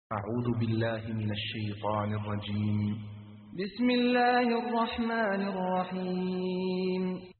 أعوذ بالله من الشيطان الرجيم. بسم الله الرحمن الرحيم.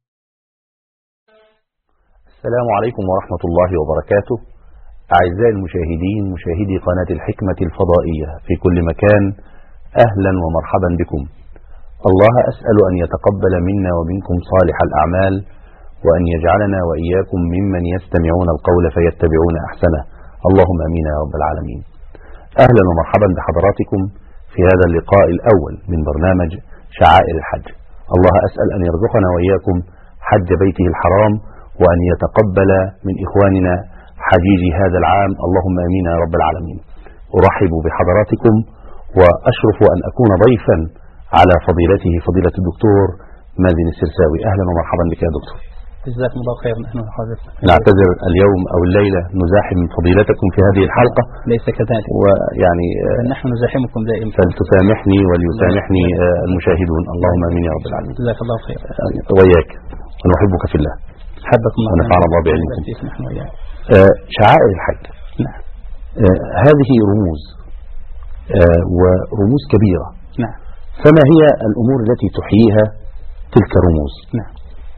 السلام عليكم ورحمة الله وبركاته. أعزائي المشاهدين، مشاهدي قناة الحكمة الفضائية في كل مكان، أهلا ومرحبا بكم. الله أسأل أن يتقبل منا ومنكم صالح الأعمال، وأن يجعلنا وإياكم ممن يستمعون القول فيتبعون أحسنه، اللهم أمين يا رب العالمين. أهلا ومرحبا بحضراتكم في هذا اللقاء الأول من برنامج شعائر الحج. الله أسأل أن يرزقنا وإياكم حج بيته الحرام، وأن يتقبل من إخواننا حجيجي هذا العام، اللهم أمين يا رب العالمين. أرحب بحضراتكم وأشرف أن أكون ضيفا على فضيلته فضيلة الدكتور مازن السرساوي. أهلا ومرحبا بك يا دكتور. جزاكم الله خير. نحن حاضرين. نعتذر اليوم أو الليلة نزاحم فضيلتكم في هذه الحلقة، ليس كذلك، ويعني نحن نزاحمكم دائما، فلتسامحني وليسامحني المشاهدون، اللهم آمين يا رب العالمين. جزاك الله خير. وإياك، ونحبك في الله. حبكم الله ونفعنا الله بعلمكم. شعائر الحج، نعم، هذه رموز ورموز كبيرة. نعم. فما هي الأمور التي تحييها تلك الرموز؟ نعم.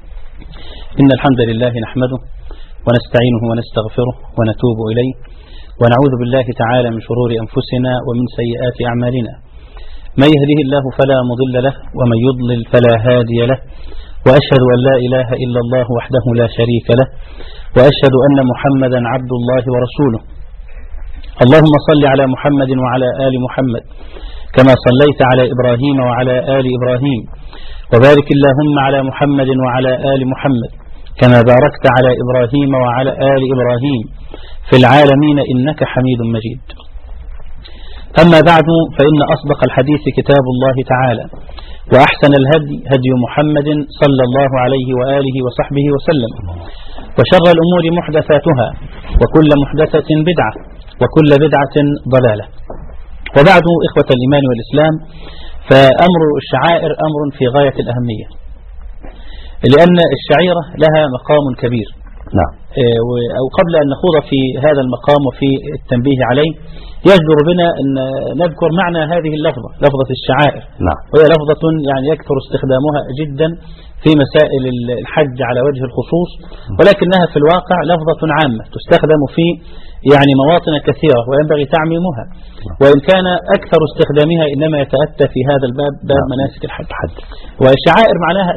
إن الحمد لله نحمده ونستعينه ونستغفره ونتوب إليه، ونعوذ بالله تعالى من شرور أنفسنا ومن سيئات أعمالنا. من يهده الله فلا مضل له، ومن يضلل فلا هادي له، وأشهد أن لا إله إلا الله وحده لا شريك له، وأشهد أن محمدا عبد الله ورسوله. اللهم صل على محمد وعلى آل محمد كما صليت على إبراهيم وعلى آل إبراهيم، وبارك اللهم على محمد وعلى آل محمد كما باركت على إبراهيم وعلى آل إبراهيم في العالمين إنك حميد مجيد. أما بعد، فإن أصدق الحديث كتاب الله تعالى، وأحسن الهدي هدي محمد صلى الله عليه وآله وصحبه وسلم، وشر الأمور محدثاتها، وكل محدثة بدعة، وكل بدعة ضلالة. وبعد، إخوة الإيمان والإسلام، فأمر الشعائر أمر في غاية الأهمية، لأن الشعيرة لها مقام كبير. نعم. أو قبل أن نخوض في هذا المقام وفي التنبيه عليه، يجدر بنا أن نذكر معنى هذه اللفظة، لفظة الشعائر. نعم. وهي لفظة يعني يكثر استخدامها جدا في مسائل الحج على وجه الخصوص، ولكنها في الواقع لفظة عامة تستخدم في يعني مواطن كثيرة، وينبغي تعميمها، وإن كان أكثر استخدامها إنما يتأتى في هذا الباب، باب مناسك الحج. والشعائر معناها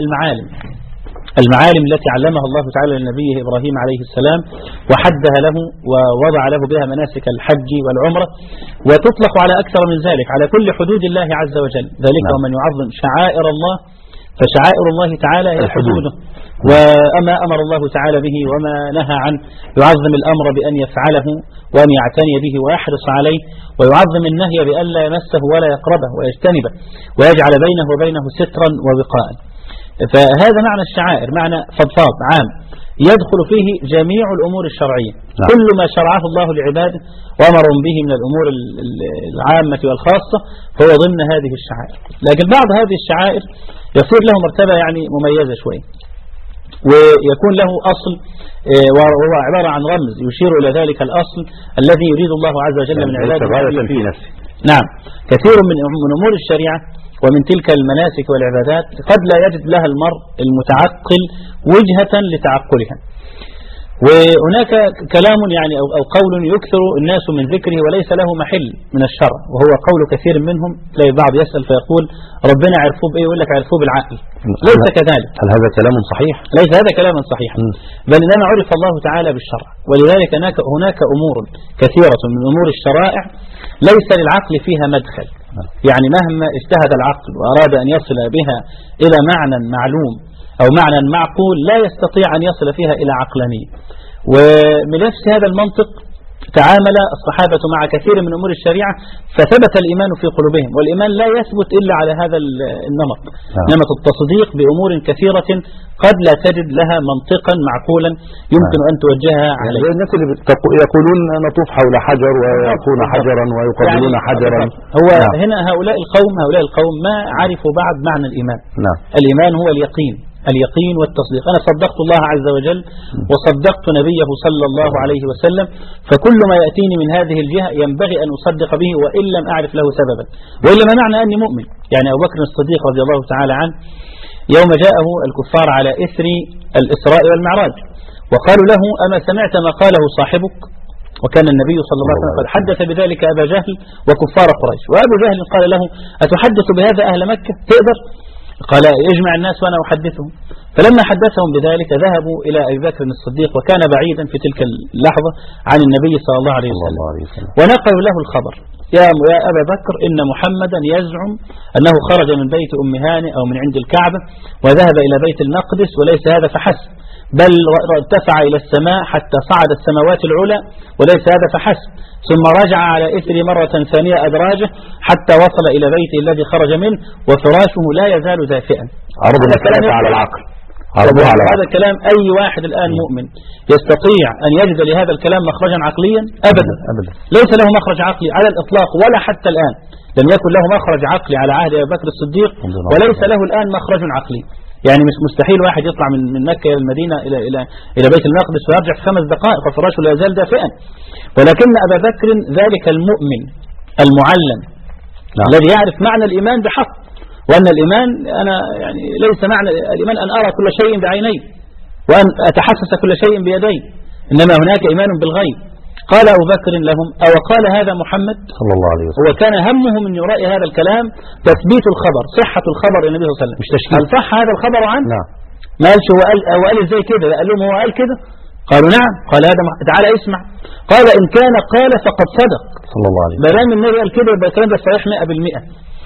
المعالم التي علمها الله تعالى لنبيه إبراهيم عليه السلام، وحدها له ووضع له بها مناسك الحج والعمرة، وتطلق على أكثر من ذلك، على كل حدود الله عز وجل. ذلك ومن يعظم شعائر الله فشعائر الله تعالى هي حدوده، وأما أمر الله تعالى به وما نهى عنه يعظم الأمر بأن يفعله وأن يعتني به ويحرص عليه، ويعظم النهي بأن لا يمسه ولا يقربه ويجتنبه، ويجعل بينه وبينه سترا ووقاء. فهذا معنى الشعائر، معنى فضفاض عام يدخل فيه جميع الأمور الشرعية. كل ما شرعه الله لعباده وأمرهم به من الأمور العامة والخاصة فهو ضمن هذه الشعائر. لكن بعض هذه الشعائر يصير له مرتبة يعني مميزة شوي، ويكون له أصل، وهو عبارة عن رمز يشير إلى ذلك الأصل الذي يريد الله عز وجل من عباده في نفسه. نعم. كثير من أمور الشريعة ومن تلك المناسك والعبادات قد لا يجد لها المرء المتعقل وجهة لتعقلها، وهناك كلام يعني أو قول يكثر الناس من ذكره وليس له محل من الشرع، وهو قول كثير منهم. تلاقي بعض يسأل فيقول ربنا عرفوه بإيه؟ يقول لك عرفوه بالعقل. ليس كذلك. هل هذا كلام صحيح؟ ليس هذا كلاما صحيحا، بل إنما عرف الله تعالى بالشرع. ولذلك هناك أمور كثيرة من أمور الشرائع ليس للعقل فيها مدخل، يعني مهما اجتهد العقل وأراد أن يصل بها إلى معنى معلوم أو معنى معقول لا يستطيع أن يصل فيها إلى عقلانية. ومن نفس هذا المنطق تعامل الصحابة مع كثير من أمور الشريعة فثبت الإيمان في قلوبهم، والإيمان لا يثبت إلا على هذا النمط، نمط التصديق بأمور كثيرة قد لا تجد لها منطقا معقولا يمكن أن توجهها عليه. الناس اللي يقولون نطوف حول حجر ويكون حجرا ويقبلون يعني حجرا. هو هنا هؤلاء القوم ما عرفوا بعد معنى الإيمان. نعم. الإيمان هو اليقين اليقين والتصديق. أنا صدقت الله عز وجل وصدقت نبيه صلى الله عليه وسلم، فكل ما يأتيني من هذه الجهة ينبغي أن أصدق به وإن لم أعرف له سببا، وإلا ما معنى أني مؤمن. يعني أبو بكر الصديق رضي الله تعالى عنه يوم جاءه الكفار على إثر الإسراء والمعراج وقالوا له: أما سمعت ما قاله صاحبك؟ وكان النبي صلى الله عليه وسلم قد حدث بذلك أبا جهل وكفار قريش، وأبو جهل قال له: أتحدث بهذا أهل مكة؟ تقدر؟ قال: يجمع الناس وأنا أحدثهم. فلما حدثهم بذلك ذهبوا إلى أبي بكر الصديق، وكان بعيدا في تلك اللحظة عن النبي صلى الله عليه وسلم، ونقلوا له الخبر: يا أبا بكر، إن محمدا يزعم أنه خرج من بيت أم هانئ أو من عند الكعبة وذهب إلى بيت المقدس، وليس هذا فحسب، بل ارتفع إلى السماء حتى صعد السماوات العلى، وليس هذا فحسب، ثم رجع على إثر مرة ثانية أدراجه حتى وصل إلى بيته الذي خرج منه وفراشه لا يزال دافئا. عرض الكلام على العقل. هذا الكلام أي واحد الآن مؤمن يستطيع أن يجد لهذا الكلام مخرجا عقليا؟ أبدا. ليس له مخرج عقلي على الإطلاق، ولا حتى الآن لم يكن له مخرج عقلي على عهد أبي بكر الصديق، وليس له الآن مخرج عقلي. يعني مستحيل واحد يطلع من مكة إلى المدينة إلى بيت المقدس ويرجع في 5 دقائق وفراشه لا يزال دافئا. ولكن أبا بكر ذلك المؤمن المعلم الذي يعرف معنى الإيمان بحق، وأن الإيمان أنا يعني ليس معنى الإيمان أن أرى كل شيء بعيني وأن أتحسس كل شيء بيدي، إنما هناك إيمان بالغيب. قال أبو بكر لهم: أو قال هذا محمد صلى الله عليه وسلم؟ وكان همه من وراء هذا الكلام تثبيت الخبر، صحة الخبر النبي صلى الله عليه وسلم، مش تشكيل. هل صح هذا الخبر عنه؟ نعم. ما قالش هو قال ازاي كده؟ قال لهم هو قال كده؟ قالوا نعم. قال هذا تعالى اسمع. قال: إن كان قال فقد صدق صلى الله عليه وسلم. ما دام النبي قال كده يبقى الكلام ده صحيح 100%.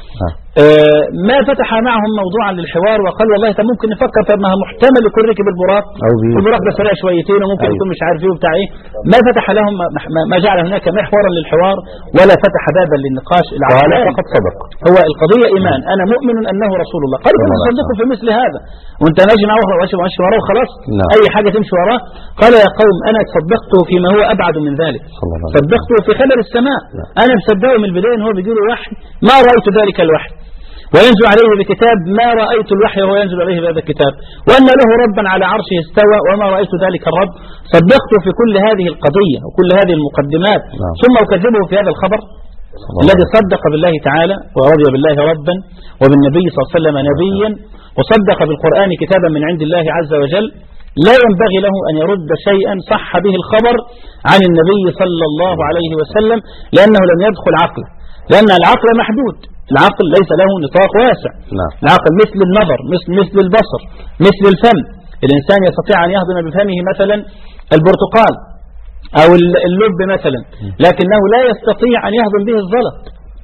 ما فتح معهم موضوعا للحوار وقال: والله انت ممكن نفكر طب ما محتمل يكون ركب البراق، البراق ده سريع شويتين وممكن يكون مش عارف ايه وبتاع ايه. ما فتح لهم، ما جعل هناك محورا للحوار ولا فتح بابا للنقاش. العقلاني فقد صدق. هو القضيه ايمان، انا مؤمن انه رسول الله. قالوا: كنت تصدقوا في مثل هذا وانت ماشي معه وماشي وراه وخلاص، اي حاجه تمشي وراه. قال: يا قوم، انا صدقته فيما هو ابعد من ذلك، صدقته في خبر السماء. انا مصدقه من البدايه ان هو بيجي له وحي، ما رايت ذلك الوحي، وينزل عليه بكتاب ما رأيت الوحي وهو ينزل عليه بهذا الكتاب، وأن له ربا على عرشه استوى وما رأيت ذلك الرب. صدقته في كل هذه القضية وكل هذه المقدمات، ثم أكذبه في هذا الخبر الذي صدق بالله تعالى ورضي بالله ربا وبالنبي صلى الله عليه وسلم نبيا وصدق بالقرآن كتابا من عند الله عز وجل. لا ينبغي له أن يرد شيئا صح به الخبر عن النبي صلى الله عليه وسلم، لأنه لم يدخل عقله، لأن العقل محدود، العقل ليس له نطاق واسع. العقل مثل النظر، مثل البصر، مثل الفم. الإنسان يستطيع أن يهضم بفمه مثلا البرتقال أو اللب مثلا، لكنه لا يستطيع أن يهضم به الزلط،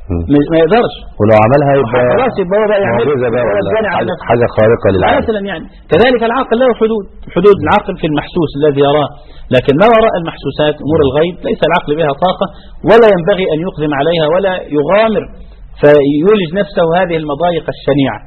ما يقدرش. ولو عملها يبقى خلاص يبقى هو بقى يعمل حاجة خارقة للعقل مثلا. يعني كذلك العقل له حدود العقل في المحسوس الذي يراه، لكن ما وراء المحسوسات أمور الغيب ليس العقل بها طاقة، ولا ينبغي أن يقدم عليها ولا يغامر فيولج نفسه هذه المضايق الشنيعة.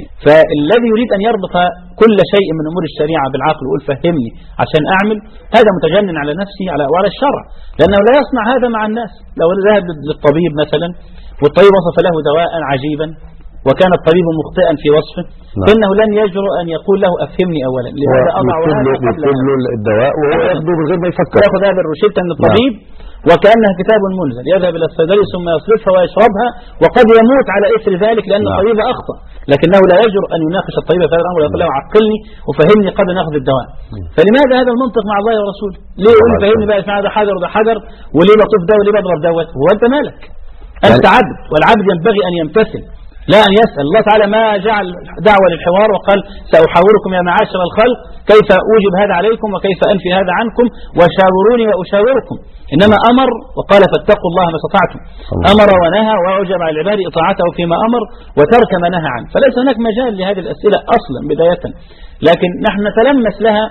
فالذي يريد أن يربط كل شيء من أمور الشريعة بالعقل ويقول فهمني عشان أعمل، هذا متجنن على نفسه وعلى الشرع، لأنه لا يصنع هذا مع الناس. لو ذهب للطبيب مثلا والطبيب وصف له دواء عجيبا وكان الطبيب مخطئا في وصفه، فإنه لن يجرؤ أن يقول له أفهمني أولا، لهذا أضع هذا قبل الدواء وهو ياخده من غير ما يفكر، ياخذ هذا الروشتة من الطبيب وكأنها كتاب منزل، يذهب إلى الصيدلي ثم يصرفها ويشربها وقد يموت على إثر ذلك لأن الطبيب أخطأ، لكنه لا يجرؤ أن يناقش الطبيب في هذا الأمر ويقول له عقلني وفهمني قبل أن أخذ الدواء. فلماذا هذا المنطق مع الله ورسوله؟ ليه يقول فهمني بقى هذا حجر وده حجر، وليه بطوف ده وليه بضرب دوت؟ هو أنت مالك؟ أنت عبد، والعبد ينبغي أن يمتثل لا أن يسأل. الله تعالى ما جعل دعوة للحوار وقال سأحاوركم يا معاشر الخلق كيف أوجب هذا عليكم وكيف أنفي هذا عنكم وشاوروني وأشاوركم، إنما أمر وقال فاتقوا الله ما استطعتم، أمر ونهى وأوجب على العباد إطاعته فيما أمر وترك ما نهى عنه. فليس هناك مجال لهذه الأسئلة أصلا بداية، لكن نحن نتلمس لها.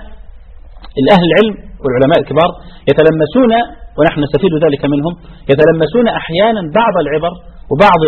الأهل العلم والعلماء الكبار يتلمسون ونحن نستفيد ذلك منهم، يتلمسون أحيانا بعض العبر وبعض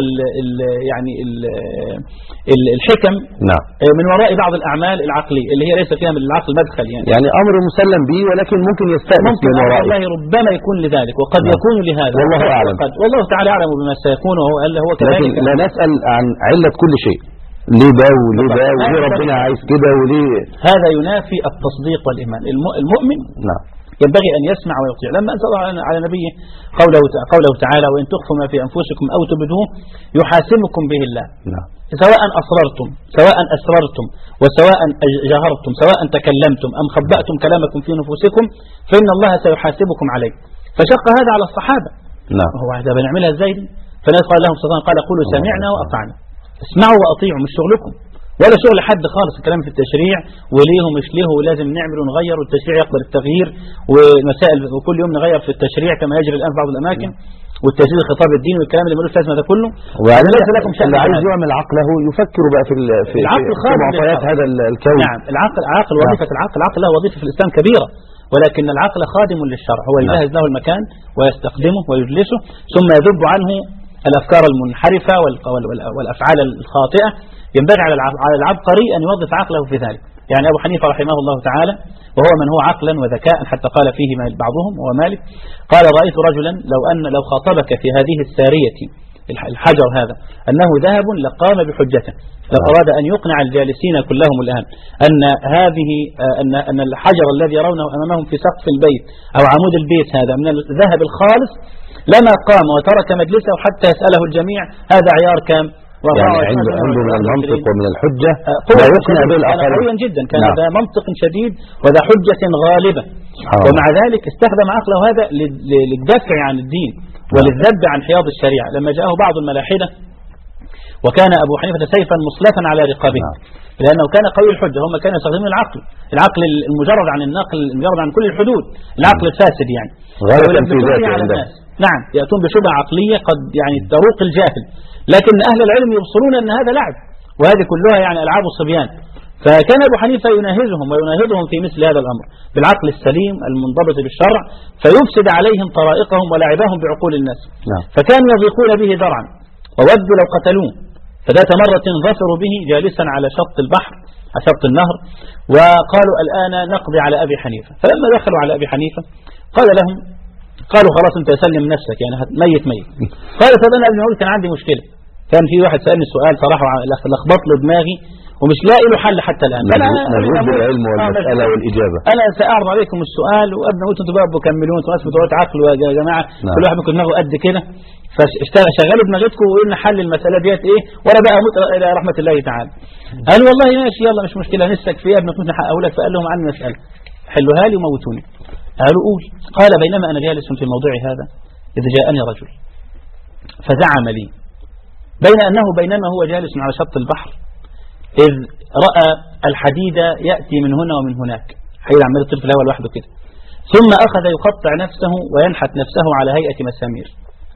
الحكم من وراء بعض الأعمال العقلية اللي هي ليس فيها من العقل مدخل، يعني أمر مسلم به ولكن ممكن يستأنس من ورائه. والله ربما يكون لذلك وقد يكون لهذا، والله أعلم. والله تعالى أعلم بما سيكون، وهو كذلك. لكن لا نسأل عن علة كل شيء، ليه ده وليه ده وليه ربنا عايز كده وليه؟ هذا ينافي التصديق والإيمان. المؤمن نعم ينبغي أن يسمع ويطيع. لما أنزل على نبيه قوله تعالى وإن تخفوا ما في أنفسكم أو تبدوه يحاسبكم به الله. نعم سواء أصررتم سواء أسررتم وسواء جهرتم سواء تكلمتم أم خبأتم كلامكم في نفوسكم فإن الله سيحاسبكم عليه. فشق هذا على الصحابة. نعم هو هذا بنعملها ازاي دي؟ فالنبي قال لهم صلى قال قولوا سمعنا وأطعنا. اسمعوا وأطيعوا، مش شغلكم ولا شغل حد خالص. الكلام في التشريع وليه ومش ليه ولازم نعمل ونغير، والتشريع يقبل التغيير ومسائل وكل يوم نغير في التشريع كما يجري الآن في بعض الأماكن، والتجديد الخطاب الديني والكلام اللي ملوش لازمه ده كله. وبعدين ليس لكم شأن اللي عايز يعمل عقله يفكر بقى في العقل معطيات هذا الكون. نعم العقل وظيفة العقل له وظيفة في الإسلام كبيرة، ولكن العقل خادم للشرع، هو يجهز له المكان ويستخدمه ويجلسه ثم يذب عنه الأفكار المنحرفة والأفعال الخاطئة. ينبغي على العبقري أن يوظف عقله في ذلك. يعني أبو حنيفة رحمه الله تعالى وهو من هو عقلا وذكاء حتى قال فيه بعضهم وهو مالك قال رأيت رجلا لو خاطبك في هذه السارية الحجر هذا أنه ذهب لقام بحجته، لو أراد أن يقنع الجالسين كلهم الآن أن الحجر الذي يرونه أمامهم في سقف البيت أو عمود البيت هذا من الذهب الخالص لما قام وترك مجلسه حتى يسأله الجميع هذا عيار كام. يعني عنده من المنطق ومن الحجة لا يقنع به الآخرين. قويا جدا كان هذا منطق شديد وذا حجة غالبة، ومع ذلك استخدم عقله هذا للدفع عن الدين وللذب عن حياض الشريعة. لما جاءه بعض الملاحدة وكان أبو حنيفة سيفا مصلفا على رقابه لأنه كان قوي الحجة، هم كانوا يستخدمون العقل المجرد عن النقل، المجرد عن كل الحدود، العقل الفاسد يعني على الناس. نعم يأتون بشبهة عقلية قد يعني تروق الجاهل، لكن أهل العلم يبصرون أن هذا لعب وهذه كلها يعني ألعاب الصبيان. فكان أبو حنيفة يناهزهم ويناهضهم في مثل هذا الأمر بالعقل السليم المنضبط بالشرع فيفسد عليهم طرائقهم ولعبهم بعقول الناس. فكانوا يضيقون به ذرعا وودوا لو قتلوه. فذات مرة ظفروا به جالسا على شط البحر على شط النهر وقالوا الآن نقضي على أبي حنيفة. فلما دخلوا على أبي حنيفة قالوا خلاص انت سلم نفسك يعني ميت. قال طب انا قبل ما اقول كان عندي مشكله، كان في واحد سالني سؤال صراحه لخبط له دماغي ومش لاقي له حل حتى الان. نجود بالعلم والمساله والاجابه. انا ساعرض عليكم السؤال وقبل ما انتوا بقى بكملون انتوا ناس بتوع عقل يا جماعه كل واحد ممكن دماغه قد كده فشغلوا دماغتكم وقلنا حل المساله ديت ايه وانا بقى اموت الى رحمه الله تعالى. قال والله ماشي يلا مش مشكله نسك فيها قبل ما كنت هحققه لك. فقال لهم عني مساله حلوها لي وموتوني. قالوا قول. قال بينما أنا جالس في الموضوع هذا إذ جاءني رجل فزعم لي بينما هو جالس على شط البحر إذ رأى الحديد يأتي من هنا ومن هناك، حيث عمال يطير في الهواء لوحده كده، ثم أخذ يقطع نفسه وينحت نفسه على هيئة مسامير.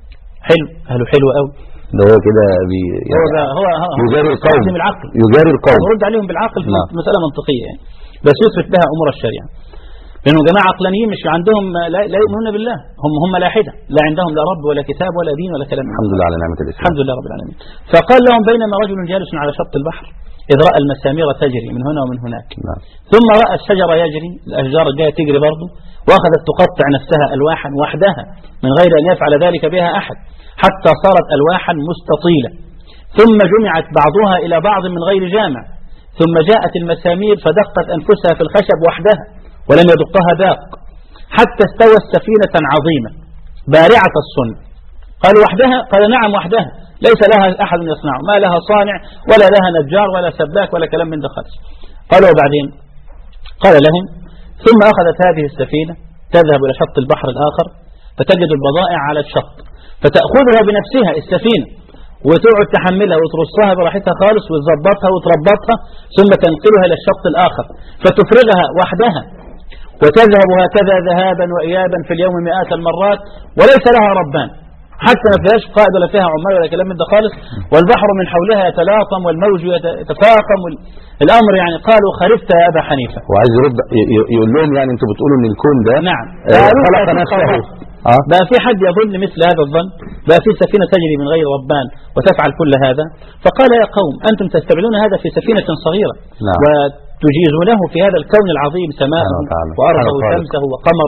حلو قوي ده هو كده هو يجاري القوم يجاري القوم يرد عليهم بالعقل في مسألة منطقية يعني بس يثبت بها أمور الشريعة. لأنه جماعة عقلانيين مش عندهم لا يؤمنون بالله، هم لاحدة لا عندهم لا رب ولا كتاب ولا دين ولا كلام. الحمد لله على نعمة الإسلام. الحمد لله رب العالمين. فقال لهم بينما رجل جالس على شط البحر إذ رأى المسامير تجري من هنا ومن هناك ثم رأى الشجر يجري الأشجار الجاية تجري برضه وأخذت تقطع نفسها ألواحا وحدها من غير أن يفعل ذلك بها أحد حتى صارت ألواحا مستطيلة ثم جمعت بعضها إلى بعض من غير جامع ثم جاءت المسامير فدقت أنفسها في الخشب وحدها ولم يدقها باق حتى استوت سفينة عظيمة بارعة الصنع. قال وحدها؟ قال نعم وحدها ليس لها أحد يصنع، ما لها صانع ولا لها نجار ولا سباك ولا كلام من ده خالص. قالوا وبعدين قال لهم ثم أخذت هذه السفينة تذهب إلى شط البحر الآخر فتجد البضائع على الشط فتأخذها بنفسها السفينة وتقعد تحملها وترصها براحتها خالص وتظبطها وتربطها ثم تنقلها إلى الشط الآخر فتفرغها وحدها وتذهب هكذا ذهابا وإيابا في اليوم مئات المرات وليس لها ربان حتى ما فيهاش قائد ولا فيها عمال ولا كلام من ده خالص والبحر من حولها يتلاطم والموج يتفاقم الأمر يعني قالوا خرفت يا أبا حنيفة. وعايز يرد يقول لهم يعني أنتم بتقولوا إن الكون ده نعم خلق نفسه بقى في حد يظن مثل هذا الظن؟ بقى في سفينة تجري من غير ربان وتفعل كل هذا؟ فقال يا قوم أنتم تستعملون هذا في سفينة صغيرة وتجيزونه في هذا الكون العظيم سماءه وأرضه وشمسه وقمره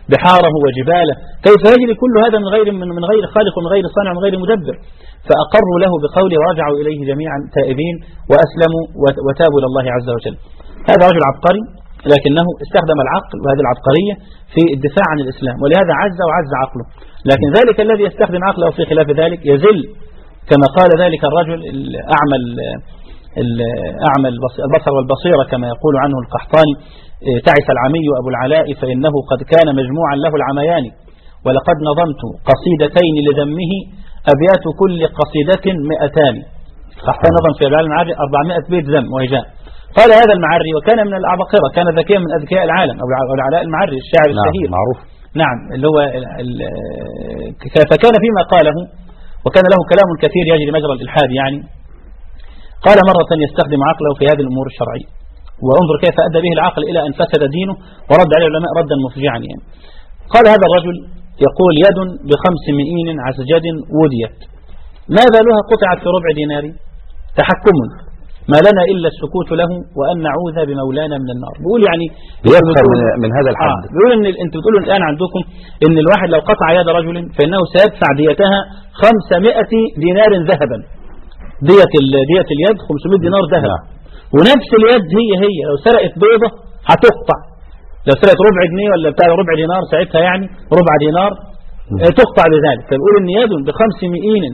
بحاره وجباله، كيف يجري كل هذا من غير خالق ومن غير صانع ومن غير مدبر؟ فأقروا له بقوله ورجعوا إليه جميعا تائبين وأسلموا وتابوا إلى الله عز وجل. هذا رجل عبقري، لكنه استخدم العقل وهذه العبقرية في الدفاع عن الإسلام، ولهذا عز وعز عقله. لكن ذلك الذي يستخدم عقله في خلاف ذلك يزل، كما قال ذلك الرجل أعمى البصر والبصيرة كما يقول عنه القحطاني: تعس العمي أبو العلاء فإنه قد كان مجموعا له العميان، ولقد نظمت قصيدتين لذمه أبيات كل قصيدة 200. القحطاني نظم في العالم العربي 400 بيت ذم وهجاء. قال هذا المعري وكان من العباقرة، كان ذكيا من أذكياء العالم، أبو العلاء المعري الشاعر الشهير معروف. نعم، اللي هو فكان فيما قاله، وكان له كلام كثير يجري مجرى الإلحاد يعني. قال مرة يستخدم عقله في هذه الأمور الشرعية، وانظر كيف أدى به العقل إلى أن فسد دينه ورد عليه العلماء ردا مفجعا يعني. قال هذا الرجل يقول: يد ب500 عسجد وديت، ما بالها قطعت في ربع دينار، تحكم ما لنا إلا السكوت له وأن نعوذ بمولانا من النار. بيقول يعني يكثر من هذا الحد. بيقول إن أنتم بتقولوا الآن عندكم إن الواحد لو قطع يد رجل فإنه سيدفع ديتها 500 دينار ذهبا. دية اليد 500 دينار ذهب. ونفس اليد هي لو سرقت بيضة هتقطع، لو سرقت ربع جنيه ولا بتاع ربع دينار ساعتها يعني ربع دينار تقطع بذلك. فبيقول إن يد ب500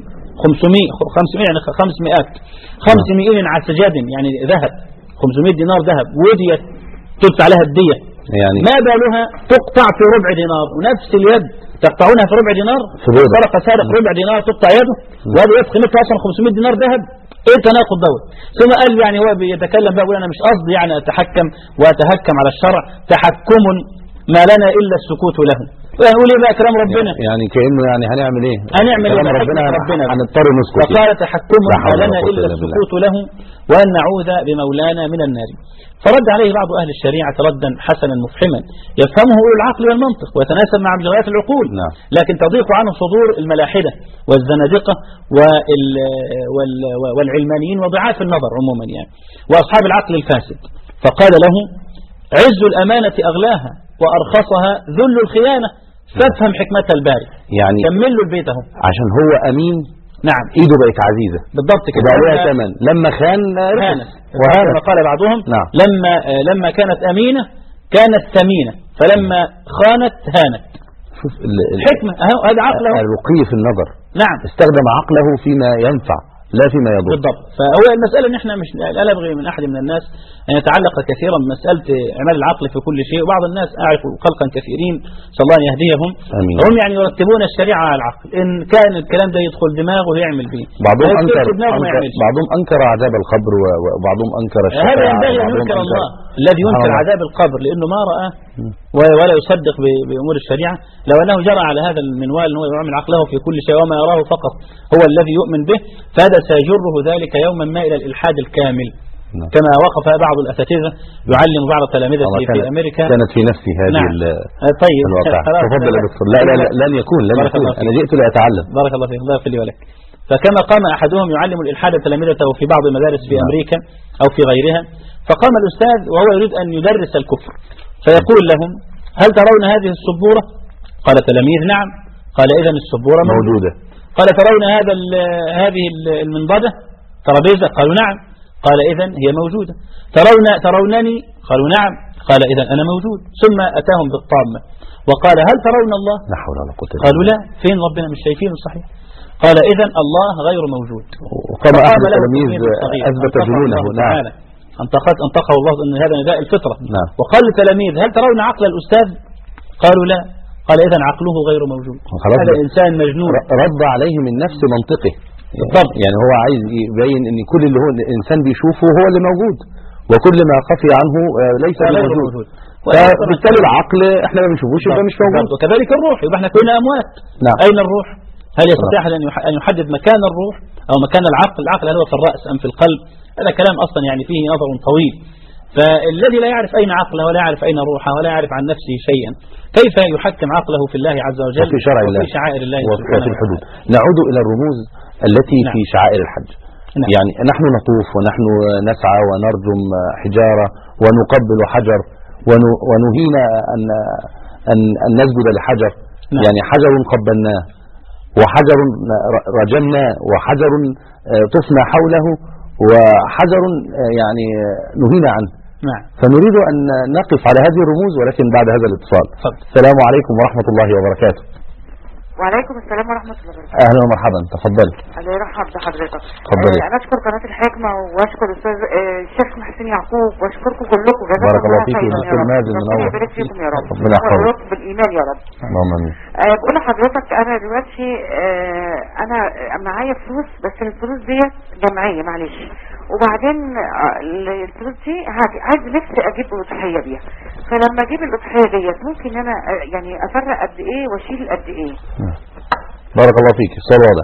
عسجاد يعني ذهب 500 دينار ذهب وديت تدفع لها الدية يعني ما بالها تقطع في ربع دينار، ونفس اليد تقطعونها في ربع دينار. سرق ربع دينار تقطع يده، وهذا يد قيمتها اصلا 500 دينار ذهب. ايه التناقض دوت؟ ثم قال يعني هو بيتكلم بقى، يقول انا مش قصدي يعني اتحكم واتهكم على الشرع، تحكم ما لنا الا السكوت له. نقول ايه بقى كلام ربنا؟ يعني كأنه يعني هنعمل ايه؟ هنعمل ايه؟ ربنا هنضطر نسكت. فقال تحكم ما لنا الا السكوت له وان نعوذ بمولانا من النار. فرد عليه بعض اهل الشريعه ردا حسنا مفحما يفهمه اولو العقل والمنطق ويتناسب مع مجريات العقول، لكن تضيق عنه صدور الملاحده والزنادقه والعلمانيين وضعاف النظر عموما يعني واصحاب العقل الفاسد. فقال له: عز الامانه اغلاها وارخصها ذل الخيانه، فافهم حكمة الباري. يعني كمل له البيت اهو عشان هو امين. نعم، ايده بقت عزيزه بالضبط كده، بقى لها ثمن. لما خان هانت، وهذا قال بعضهم نعم. لما كانت امينه كانت ثمينه، فلما خانت هانت. شوف الحكمه اهو، هذا عقله الرقي في النظر. نعم، استخدم عقله فيما ينفع لا فيما يضر. بالضبط. فهو المسألة ان احنا مش لا نبغي من احد من الناس ان يتعلق كثيرا بمسألة اعمال العقل في كل شيء. وبعض الناس اعرف خلقا كثيرين صلى الله ان يهديهم، هم يعني يرتبون الشريعة على العقل، ان كان الكلام ده يدخل دماغه يعمل به. بعضهم انكر عذاب القبر وبعضهم انكر الشفاعة. هذا ينبغي ان ينكر الله الذي ينكر عذاب القبر لانه ما رآه ولا يصدق بأمور الشريعة. لو أنه جرى على هذا المنوال أنه يعمل عقله في كل شيء وما يراه فقط هو الذي يؤمن به، فهذا سيجره ذلك يوما ما إلى الإلحاد الكامل. كما وقف بعض الأساتذة يعلم بعض تلامذته في أمريكا. كانت في نفسي هذه طيب الواقع. تفضل يا دكتور. لا لن يكون أنا جئت لأتعلم. بارك الله فيك، الله يغفر لي ولك. فكما قام أحدهم يعلم الإلحاد تلامذته في بعض المدارس في أمريكا أو في غيرها، فقام الأستاذ وهو يريد أن يدرس الكفر فيقول لهم: هل ترون هذه السبورة؟ قال التلاميذ: نعم. قال: إذن السبورة موجودة. قال: ترون هذه المنضدة ترابيزة؟ قالوا: نعم. قال: إذن هي موجودة. ترونني؟ قالوا: نعم. قال: إذن أنا موجود. ثم أتاهم بالطامة وقال: هل ترون الله؟ لا حول ولا قوة إلا بالله. قالوا: لا. فين ربنا؟ مش شايفينه صحيح. قال: إذن الله غير موجود. وقام أحد التلاميذ أثبت جنونه. نعم، انطقه الله أن هذا نداء الفطرة. نعم. وقال للتلاميذ: هل ترون عقل الأستاذ؟ قالوا: لا. قال: إذن عقله غير موجود. هذا إنسان مجنون. رد عليه من نفس منطقه. بالضبط. يعني هو عايز يبين أن كل اللي هو الإنسان بيشوفه هو اللي موجود، وكل ما خفي عنه ليس موجود. فبالتالي العقل احنا ما بنشوفوش يبقى مش موجود. وكذلك الروح، يبقى احنا كنا أموات. نعم. أين الروح؟ هل يستطيع أحد أن يحدد مكان الروح أو مكان العقل؟ العقل هل هو في الرأس أم في القلب؟ هذا كلام أصلا يعني فيه نظر طويل. فالذي لا يعرف أين عقله ولا يعرف أين روحه ولا يعرف عن نفسه شيئا، كيف يحكم عقله في الله عز وجل وفي شرع الله وفي شعائر الله وفي الحدود؟ نعود إلى الرموز التي في شعائر الحج. يعني نحن نطوف ونحن نسعى ونرجم حجارة ونقبل حجر ونهينا أن نسجد لحجر. نعم. يعني حجر قبلناه، وحجر رجمناه، وحجر طفنا حوله، وحجر يعني نهينا عنه. نعم. فنريد أن نقف على هذه الرموز، ولكن بعد هذا الاتصال. السلام عليكم ورحمة الله وبركاته. وعليكم السلام ورحمة الله وبركاته. أهلا ومرحبا، تفضلي. الله يرحب بحضرتك. تفضلي. أنا أشكر قناة الحكمة وأشكر الأستاذ الشيخ محسن يعقوب وأشكركم كلكم. بارك الله فيكم. دكتور مازن منور. ربنا يبارك فيكم يا رب. ربنا يحفظك. ويرزقكم بالإيمان يا رب. اللهم آمين. بقول لحضرتك أنا دلوقتي أنا معايا فلوس، بس الفلوس ديت جمعية معلش، وبعدين الفلوس دي عايز نفسي أجيب أضحية بيها، فلما أجيب الأضحية ديت ممكن أنا يعني أفرق قد إيه وأشيل قد إيه؟ بارك الله فيك. السؤال واضح.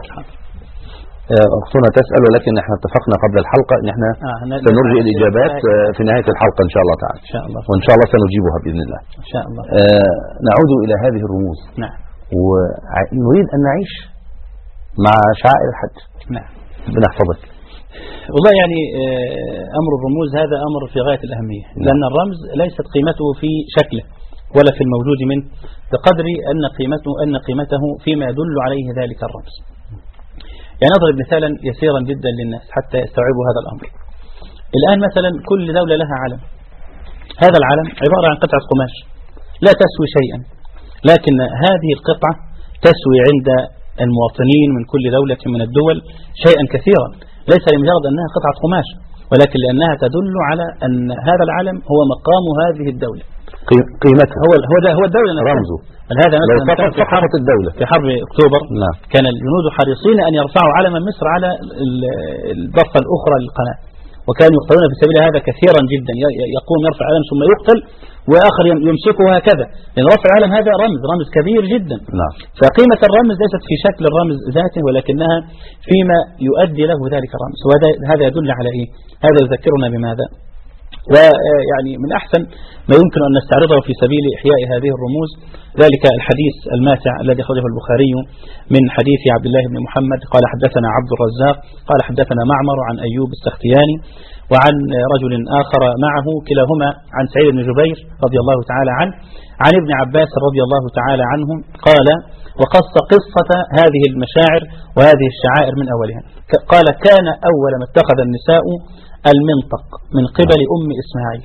أختنا تسأل، ولكن احنا اتفقنا قبل الحلقة ان احنا سنرجئ الإجابات في نهاية الحلقة إن شاء الله تعالى. إن شاء الله. وإن شاء الله سنجيبها بإذن الله. إن شاء الله. نعود إلى هذه الرموز. نعم. ونريد أن نعيش مع شعائر الحج. نعم. ربنا يحفظك. والله يعني أمر الرموز هذا أمر في غاية الأهمية، لأن الرمز ليست قيمته في شكله ولا في الموجود منه بقدر أن قيمته فيما يدل عليه ذلك الرمز. يعني أضرب مثالا يسيرا جدا للناس حتى يستوعبوا هذا الأمر. الآن مثلا كل دولة لها علم، هذا العلم عبارة عن قطعة قماش لا تسوي شيئا، لكن هذه القطعة تسوي عند المواطنين من كل دولة من الدول شيئا كثيرا، ليس لمجرد أنها قطعة قماش، ولكن لأنها تدل على أن هذا العلم هو مقام هذه الدولة، قيمتها هو الدولة رمزه. هذا مثلا في حرب الدولة في حرب أكتوبر. نعم. كان الجنود حريصين أن يرفعوا علم مصر على الضفة الأخرى للقناة، وكانوا يقتلون في سبيل هذا كثيرا جدا، يقوم يرفع علم ثم يقتل وآخر يمسكه هكذا، لأن رفع العلم هذا رمز كبير جدا. نعم. فقيمة الرمز ليست في شكل الرمز ذاته، ولكنها فيما يؤدي له ذلك الرمز، وهذا يدل على إيه؟ هذا يذكرنا بماذا؟ ويعني من أحسن ما يمكن أن نستعرضه في سبيل إحياء هذه الرموز ذلك الحديث الماتع الذي أخرجه البخاري من حديث عبد الله بن محمد قال حدثنا عبد الرزاق قال حدثنا معمر عن أيوب السختياني وعن رجل آخر معه كلاهما عن سعيد بن جبير رضي الله تعالى عنه عن ابن عباس رضي الله تعالى عنهم قال وقص قصة هذه المشاعر وهذه الشعائر من أولها. قال كان أول ما اتخذ النساء المنطق من قبل أم إسماعيل.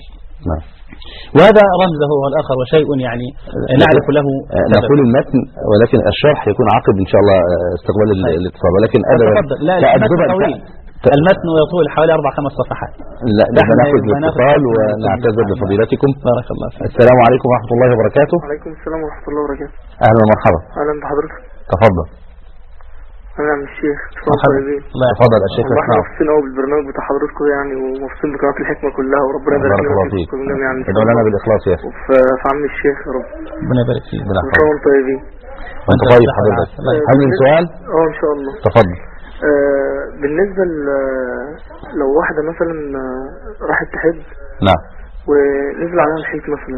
وهذا رمزه والآخر وشيء يعني نعرف له. نقول المتن ولكن الشرح يكون عقب إن شاء الله استقبال الاتصال، ولكن لا المتن طويل، المتن يطول حوالي 4-5 صفحات. لا نأخذ الاتصال ونعتذر لفضيلتكم. بارك الله فيك. السلام عليكم ورحمة الله وبركاته. وعليكم السلام ورحمة الله وبركاته. أهلا ومرحبا. أهلا بحضرتك. تفضل. أنا من الشيخ. تفضل الشيخ. احنا مبسوطين قوي بالبرنامج بتاع حضرتك يعني، ومبسوطين بقناة الحكمة كلها، وربنا يبارك فيك. يعني ادعو لنا بالإخلاص يا أخي. وفي عم الشيخ يا رب. ربنا يبارك فيك. وانتم طيبين. وانت طيب حضرتك. هل من سؤال؟ إن شاء الله. تفضل. بالنسبة لو واحدة مثلا راحت تحج. نعم. ونزل عليها الحيط مثلا،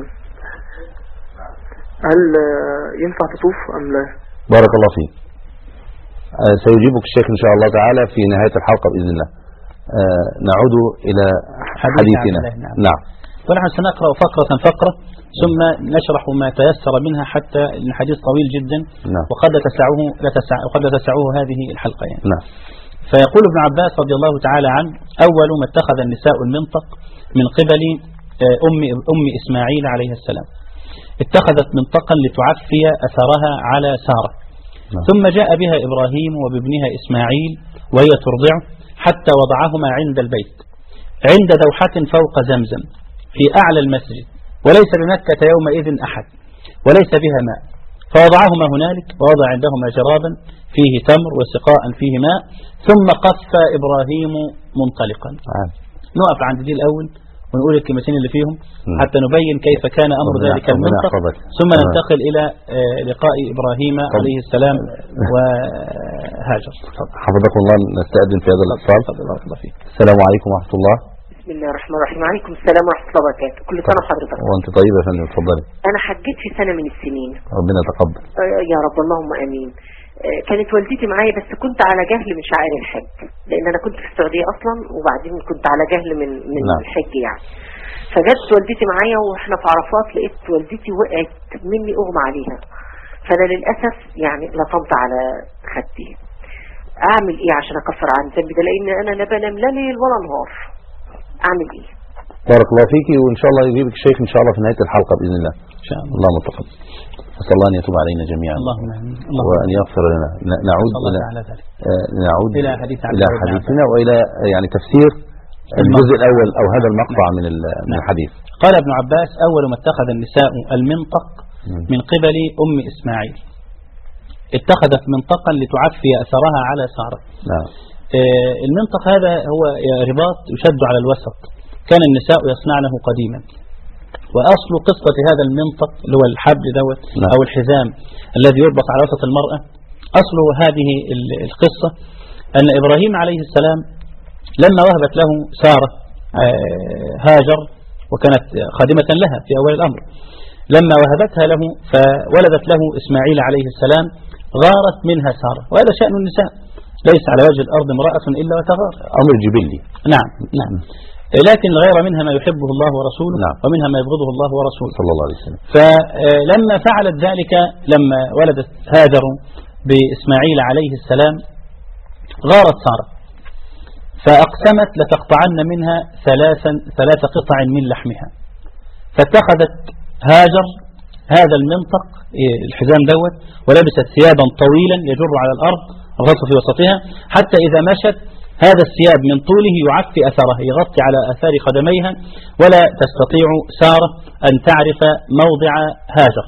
هل ينفع تطوف أم لا؟ بارك الله فيك. سيجيبك الشيخ إن شاء الله تعالى في نهاية الحلقة بإذن الله. نعود إلى حديثنا. نعم. ونحن سنقرأ فقرة ثم نشرح ما تيسر منها حتى الحديث طويل جدا. نعم. وقد لا تسعه هذه الحلقة يعني. نعم. فيقول ابن عباس رضي الله تعالى عنه أول ما اتخذ النساء المنطق من قبل أم إسماعيل عليه السلام، اتخذت منطقا لتعفي أثرها على سارة. ثم جاء بها إبراهيم وبابنها إسماعيل وهي ترضعه حتى وضعهما عند البيت عند دوحة فوق زمزم في أعلى المسجد، وليس بمكة يومئذ أحد وليس بها ماء، فوضعهما هنالك ووضع عندهما جرابا فيه تمر وسقاء فيه ماء، ثم قف إبراهيم منطلقا. نقف عند دي الأول ونقول الكلمتين اللي فيهم حتى نبين كيف كان أمر ذلك المنطق، ثم ننتقل إلى لقاء إبراهيم عليه السلام وهاجر. حفظكم الله. نستأذن في هذا الاتصال. السلام عليكم ورحمة الله. بسم الله الرحمن الرحيم. وعليكم السلام ورحمة الله وبركاته. كل سنة وحضرتك. وأنت طيبة يا فندم. اتفضلي. أنا حجيت في سنة من السنين. ربنا يتقبل. يا رب اللهم آمين. كانت والدتي معايا بس كنت على جهل من شعائر الحج، لأن أنا كنت في السعودية أصلا وبعدين كنت على جهل من الحج يعني. فجت والدتي معايا واحنا في عرفات، لقيت والدتي وقعت مني اغمى عليها، فانا للاسف يعني لطمت على خدي. اعمل ايه عشان اكفر عن ذنبي ده؟ لان انا لا بنام لا ليل ولا نهار. اعمل ايه؟ بارك الله فيكي، وان شاء الله يجيبك الشيخ ان شاء الله في نهايه الحلقه باذن الله. ان شاء الله. اللهم تقبل. أسأل الله أن يتوب علينا جميعا، اللهم آمين، وأن يغفر لنا. نعود إلى حديثنا وإلى يعني تفسير الجزء الأول أو هذا المقطع من الحديث. قال ابن عباس: أول ما اتخذ النساء المنطق من قبل أم إسماعيل، اتخذت منطقا لتعفي أثرها على سارة. نعم. المنطق هذا هو رباط يشد على الوسط، كان النساء يصنعنه قديما. وأصل قصة هذا المنطق اللي هو الحبل دوت أو الحزام الذي يربط على وسط المرأة، أصل هذه القصة أن إبراهيم عليه السلام لما وهبت له سارة هاجر، وكانت خادمة لها في أول الأمر، لما وهبتها له فولدت له إسماعيل عليه السلام، غارت منها سارة. وهذا شأن النساء، ليس على وجه الأرض امرأة إلا وتغار، أمر جبلي. نعم. لكن غير منها ما يحبه الله ورسوله، ومنها ما يبغضه الله ورسوله صلى الله عليه وسلم. فلما فعلت ذلك، لما ولدت هاجر بإسماعيل عليه السلام، غارت سارة فأقسمت لتقطعن منها ثلاث قطع من لحمها، فاتخذت هاجر هذا المنطق الحزام دوت، ولبست ثيابا طويلا يجر على الأرض الرص في وسطها، حتى إذا مشت هذا الثياب من طوله يعفي أثره، يغطي على أثار قدميها، ولا تستطيع سارة أن تعرف موضع هاجر.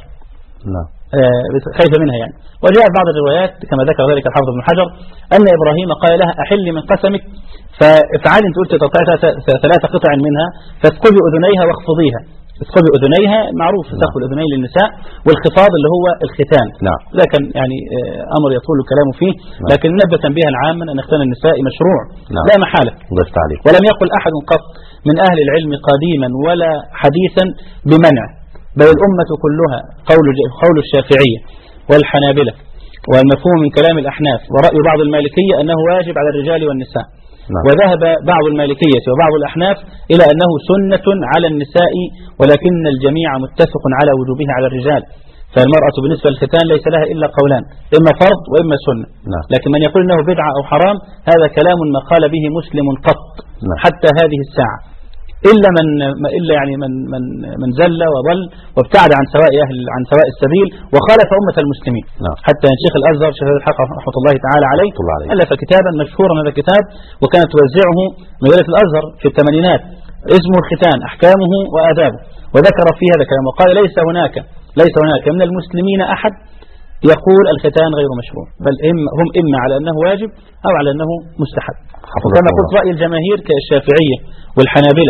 خايفة منها يعني. وجاء بعض الروايات كما ذكر ذلك الحافظ ابن حجر أن إبراهيم قال لها: أحل من قسمك، فافعلي أنت قلت تقطعي 3 قطع منها، فاسقبي أذنيها واخفضيها. اسقبي أذنيها معروف سقب الأذنين للنساء، والخفاض اللي هو الختان. لكن يعني أمر يطول الكلام فيه، لكن نبه تنبيها عاما أن ختان النساء مشروع لا محالة. ولم يقل أحد قط من أهل العلم قديما ولا حديثا بمنع، بل الأمة كلها قول الشافعية والحنابلة والمفهوم من كلام الأحناف ورأي بعض المالكية أنه واجب على الرجال والنساء. وذهب بعض المالكية وبعض الأحناف إلى أنه سنة على النساء، ولكن الجميع متفق على وجوبه على الرجال. فالمرأة بالنسبة للختان ليس لها إلا قولان: إما فرض وإما سنة. لكن من يقول أنه بدعة أو حرام هذا كلام ما قال به مسلم قط حتى هذه الساعة، إلا يعني من زل وضل وابتعد عن سواء السبيل وخالف أمة المسلمين. حتى شيخ الأزهر شيخ الحق رحمة الله تعالى عليه ألف كتابا مشهورا، هذا الكتاب وكانت توزعه مجلة الأزهر في الثمانينات، اسمه الختان أحكامه وآدابه، وذكر فيه هذا الكلام وقال: ليس هناك من المسلمين أحد يقول الختان غير مشروع، بل هم إما على أنه واجب أو على أنه مستحب. وكما قلت رأي الجماهير كالشافعية والحنابلة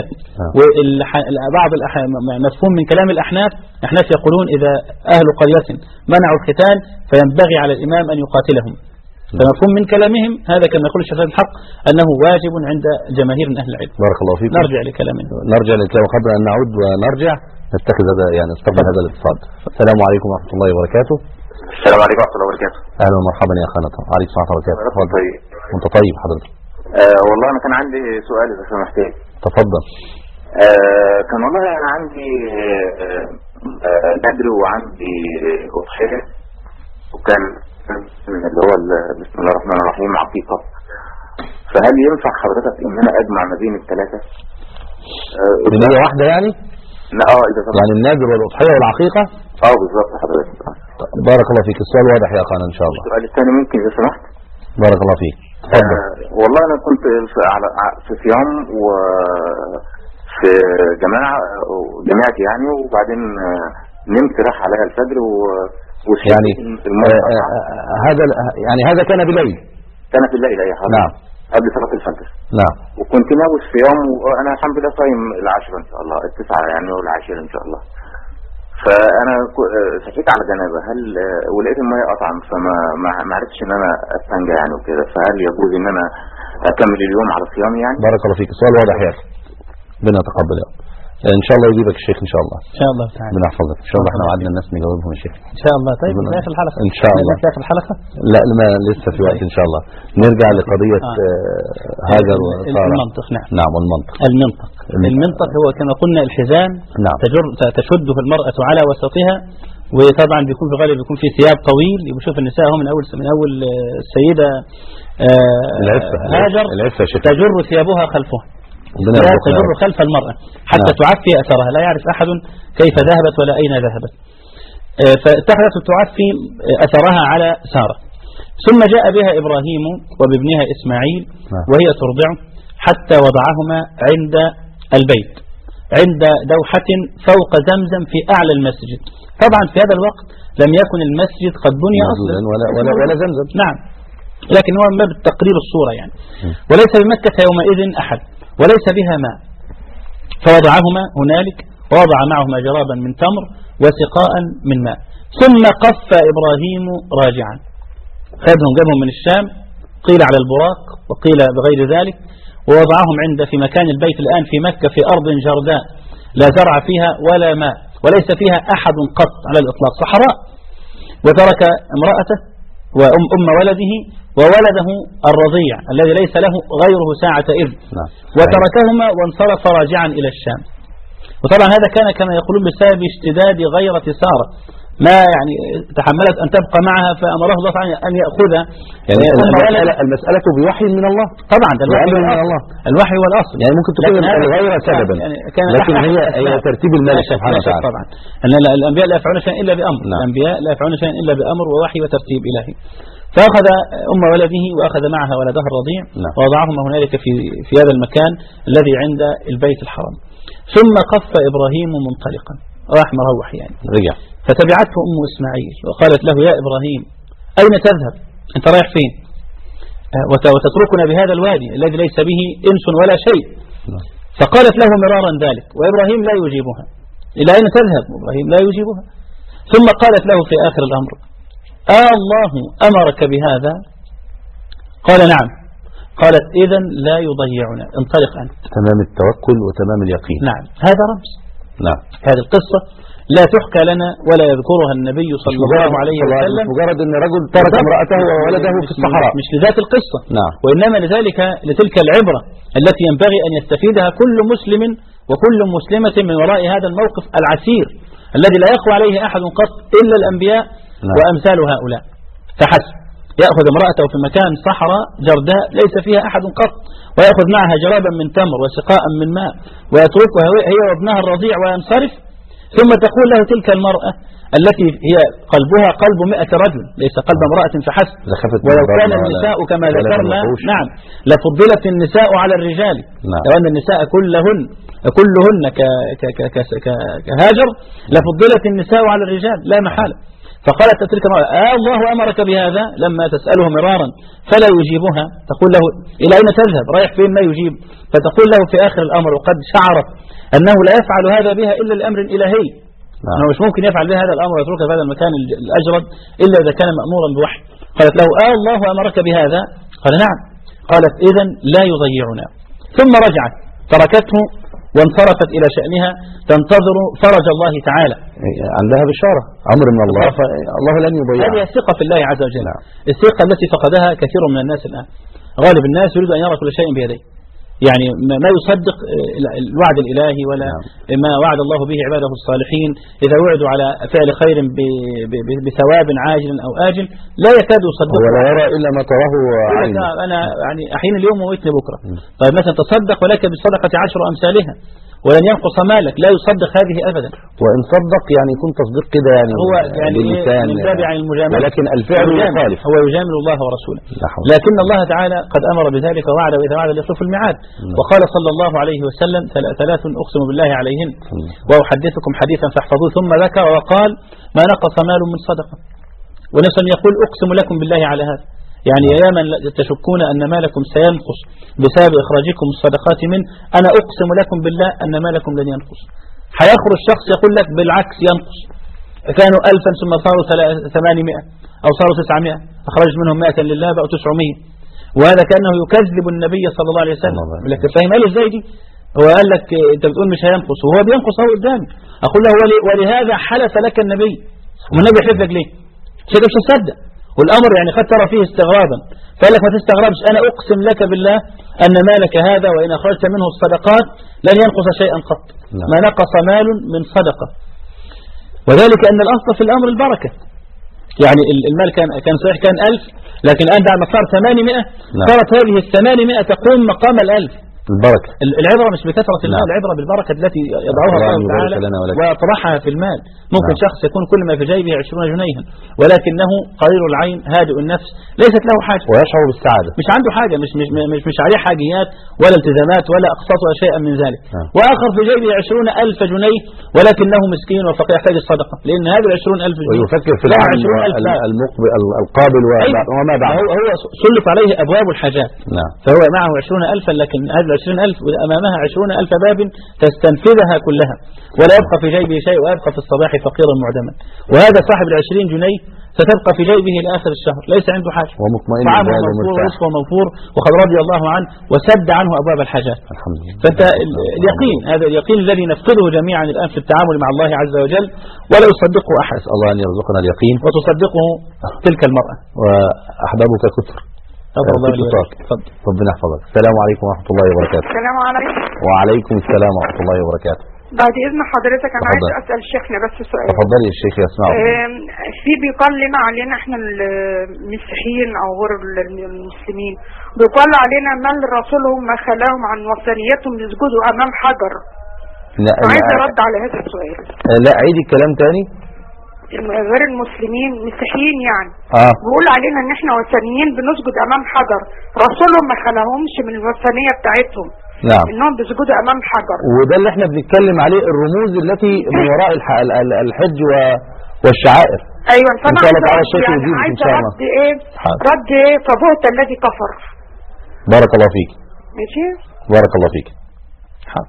وبعض مفهوم من كلام الأحناف يقولون إذا أهل قرية منعوا الختان فينبغي على الإمام أن يقاتلهم. فمفهوم من كلامهم هذا كما يقول الشيخ الحق أنه واجب عند جماهير من أهل العلم. بارك الله فيكم. نرجع لكلامنا. قبل أن نعود ونرجع نتخذ هذا نستقبل هذا الاتصال. السلام عليكم ورحمة الله وبركاته. السلام عليكم ورحمة الله وبركاته. أهلا ومرحبا يا أخانا. عليكم السلام ورحمة الله وبركاته. وأنت طيب حضرتك؟ والله أنا كان عندي سؤال إذا سمحت. تفضل. كان والله أنا عندي نذر وعندي أضحية، وكان اللي هو بسم الله الرحمن الرحيم عقيقة، فهل ينفع حضرتك إن أنا أجمع ما بين الثلاثة؟ بنية واحدة يعني؟ لا إذا سمحت. يعني النذر والأضحية والعقيقة؟ بالظبط حضرتك. بارك الله فيك. السؤال واضح يا أخانا إن شاء الله. السؤال الثاني ممكن إذا سمحت؟ بارك الله فيك. والله أنا كنت في صيام وفي جماعتي يعني، وبعدين نمت راح عليها الفجر يعني هذا كان بالليل؟ كان في الليل أي حاجة. نعم. قبل صلاة الفجر. نعم. وكنت ناوي الصيام، وأنا الحمد لله صايم 10 إن شاء الله، 9 يعني وال10 إن شاء الله. فأنا صحيت على جنابة، هل ولقيت المية قطعا فما عرفتش إن أنا أستنجى يعني وكده، فهل يجوز إن أنا أكمل اليوم على صيامي يعني؟ بارك الله فيك. السؤال واضح يا أخي. ربنا يتقبل يا رب. ان شاء الله يجيبك الشيخ ان شاء الله. ان شاء الله تعالى. ربنا يحفظك ان شاء الله. احنا وعدنا الناس نجاوبهم يا شيخ ان شاء الله. طيب في اخر الحلقه ان شاء الله. في اخر الحلقه لا ما لسه في وقت ان شاء الله. نرجع لقضيه هاجر وساره. المنطق. نعم والمنطق. المنطق هو كما قلنا الحزام. نعم. تشده المرأة على وسطها، وطبعا بيكون في غالب بيكون في ثياب طويل. بشوف النساء هم من اول السيدة هاجر تجر ثيابها خلفها، لا تجر خلف المرأة حتى تعفي أثرها، لا يعرف أحد كيف ذهبت ولا أين ذهبت. فاتخذت تعفي أثرها على سارة. ثم جاء بها إبراهيم وبابنها إسماعيل وهي ترضعه حتى وضعهما عند البيت عند دوحة فوق زمزم في أعلى المسجد. طبعا في هذا الوقت لم يكن المسجد قد بني أصلا ولا زمزم. نعم، لكن هو من باب تقرير الصورة يعني. وليس بمكة يومئذ أحد وليس بها ماء، فوضعهما هنالك ووضع معهما جرابا من تمر وسقاء من ماء. ثم قف إبراهيم راجعا، خذهم جابهم من الشام، قيل على البراق وقيل بغير ذلك، ووضعهم في مكان البيت الآن في مكة في أرض جرداء لا زرع فيها ولا ماء وليس فيها أحد قط على الإطلاق، صحراء. وترك امرأته وأم ولده وولده الرضيع الذي ليس له غيره ساعة إذ، وتركهما وانصرف راجعا إلى الشام. وطبعا هذا كان كما يقولون بسبب اشتداد غيرة سارة، ما يعني تحملت أن تبقى معها فأمره الله تعالى أن يأخذها. يعني المسألة بوحي من الله طبعا، الوحي هو الأصل. يعني ممكن تكون الغيرة سببا، لكن هي ترتيب الملك سبحانه وتعالى. طبعا أن الأنبياء لا يفعلون شيئا إلا بأمر. الأنبياء لا يفعلون شيئا إلا بأمر ووحي وترتيب إلهي. فأخذ أم ولده وأخذ معها ولدها الرضيع ووضعهما هنالك في هذا المكان الذي عند البيت الحرام. ثم قف إبراهيم منطلقا، راح مروح يعني، رجع. فتبعته أم إسماعيل وقالت له يا إبراهيم أين تذهب؟ أنت رايح فين؟ وتتركنا بهذا الوادي الذي ليس به إنس ولا شيء. فقالت له مرارا ذلك وإبراهيم لا يجيبها. إلى أين تذهب؟ إبراهيم لا يجيبها. ثم قالت له في آخر الأمر الله أمرك بهذا؟ قال نعم. قالت إذن لا يضيعنا، انطلق أنت. تمام التوكل وتمام اليقين. نعم، هذا رمز. نعم. هذه القصة لا تحكى لنا ولا يذكرها النبي صلى الله عليه وسلم مجرد أن رجل ترك امرأته وولده في الصحراء، مش لذات القصة. نعم. وإنما لتلك العبرة التي ينبغي أن يستفيدها كل مسلم وكل مسلمة من وراء هذا الموقف العسير الذي لا يقوى عليه أحد قط إلا الأنبياء. نعم. وأمثال هؤلاء فحسب. يأخذ امرأته في مكان صحراء جرداء ليس فيها أحد قط، ويأخذ معها جرابا من تمر وسقاء من ماء ويتركها هي وابنها الرضيع وينصرف. ثم تقول له تلك المرأة التي هي قلبها قلب 100 رجل ليس قلب امرأة فحسب، ولو كان النساء كما ذكرنا نعم لفضلت النساء على الرجال. نعم. لو أن النساء كلهن كهاجر لفضلت النساء على الرجال لا محالة. فقالت تلك المرأة الله أمرك بهذا؟ لما تسأله مرارا فلا يجيبها، تقول له إلى أين تذهب؟ رايح فين؟ ما يجيب. فتقول له في آخر الأمر وقد شعرت أنه لا يفعل هذا بها إلا لأمر إلهي. أنه مش ممكن يفعل بها هذا الأمر ويتركها في هذا المكان الأجرد إلا إذا كان مأمورا بوحي. قالت له الله أمرك بهذا؟ قال نعم. قالت إذن لا يضيعنا. ثم رجعت تركته وانصرفت إلى شأنها تنتظر فرج الله تعالى. عندها بشارة أمر من الله، الله لن يضيعها. هذه الثقة في الله عز وجل. الثقة التي فقدها كثير من الناس الآن. غالب الناس يريد أن يرى كل شيء بيديه، يعني ما يصدق الوعد الإلهي ولا ما وعد الله به عباده الصالحين إذا وعدوا على فعل خير بثواب عاجل أو آجل لا يكاد يصدق، ولا يرى إلا ما تراه عينه. أنا يعني أحين اليوم وموتني بكرة. طيب مثلا تصدق ولك بالصدقة 10 أمثالها ولن ينقص مالك، لا يصدق هذه أبدا. وإن صدق يعني يكون تصديق كده يعني هو يعني من باب عن المجاملة، ولكن الفعل يخالف، هو يجامل الله ورسوله. لكن الله تعالى قد أمر بذلك ووعد وإذا وعد ليخلف الميعاد. وقال صلى الله عليه وسلم 3 أقسم بالله عليهن وأحدثكم حديثا فاحفظوه. ثم ذكر وقال ما نقص مال من صدقة. ونفسا يقول أقسم لكم بالله على هذا، يعني يا من تشكون أن مالكم سينقص بسبب إخراجكم الصدقات منه، أنا أقسم لكم بالله أن مالكم لن ينقص. حيخرج شخص يقول لك بالعكس ينقص، كانوا 1000 ثم صاروا 800 أو صاروا 900 أخرجت منهم 100 لله بقوا 900، وهذا كأنه يكذب النبي صلى الله عليه وسلم. لكن فاهم قال ازاي دي؟ هو قال لك انت بتقول مش هينقص وهو بينقص اهو قدامي. اقول له ولهذا حلف لك النبي، والنبي يحلف لك ليه؟ شيء مش تصدق، والامر يعني قد ترى فيه استغرابا، فقال لك ما تستغربش، انا اقسم لك بالله ان مالك هذا وان اخرجت منه الصدقات لن ينقص شيئا قط، ما نقص مال من صدقه. وذلك ان الاصل في الامر البركه. يعني المال كان صحيح كان 1000، لكن الان بعد ما صار 800 صارت هذه ال800 تقوم مقام ال1000. البركة. العبرة مش بكثرة المال، العبرة بالبركة التي يضعها الله تعالى ويطرحها في المال. ممكن شخص يكون كل ما في جيبه 20 جنيها ولكنه قليل العين هادئ النفس ليست له حاجة ويشعر بالسعادة، مش عنده حاجة، مش عليه حاجيات ولا التزامات ولا أقساط ولا شيئا من ذلك. وآخر في جيبه 20,000 جنيه ولكنه مسكين وفقير يحتاج الصدقة، لأن هذه 20,000 جنيه ويفكر في العام القابل وما بعد. هو سلط عليه أبواب الحاجات. فهو معه 20,000، لكن هذه 20,000 أمامها 20,000 باب تستنفذها كلها ولا يبقى في جيبه شيء، ويبقى في الصباح فقيرا معدما. وهذا صاحب 20 جنيه ستبقى في جيبه لآخر الشهر ليس عنده حاجة، طعامه موفور ورزقه موفور وقد رضي الله عنه وسد عنه أبواب الحاجات. الحمد لله. فأنت اليقين، هذا اليقين الذي نفقده جميعا الآن في التعامل مع الله عز وجل ولا يصدقه أحد. الله أن يرزقنا اليقين وتصدقه تلك المرأة. وأحبابك كثر. ربنا يحفظك. السلام عليكم ورحمة الله وبركاته. السلام عليكم. وعليكم السلام ورحمة الله وبركاته. بعد إذن حضرتك أنا عايز أسأل شيخنا بس سؤال. تفضلي الشيخ يسمع. في بيقال لنا علينا احنا المسيحيين أو غير المسلمين، بيقال علينا من رسولهم ما خلاهم عن وثنيتهم يسجدوا أمام حجر. لا عايز أرد على هذا السؤال. لا عيدي الكلام تاني. غير المسلمين مسيحيين يعني بيقول علينا ان احنا وثنيين بنسجد امام حجر، رسولهم ما خلاهمش من الوثنيه بتاعتهم. نعم. انهم بيسجدوا امام حجر، وده اللي احنا بنتكلم عليه، الرموز التي من وراء الحج والشعائر. ايوه. فانا عايز رد ايه فبهت الذي كفر. بارك الله فيك. ماشي. بارك الله فيك. حاضر.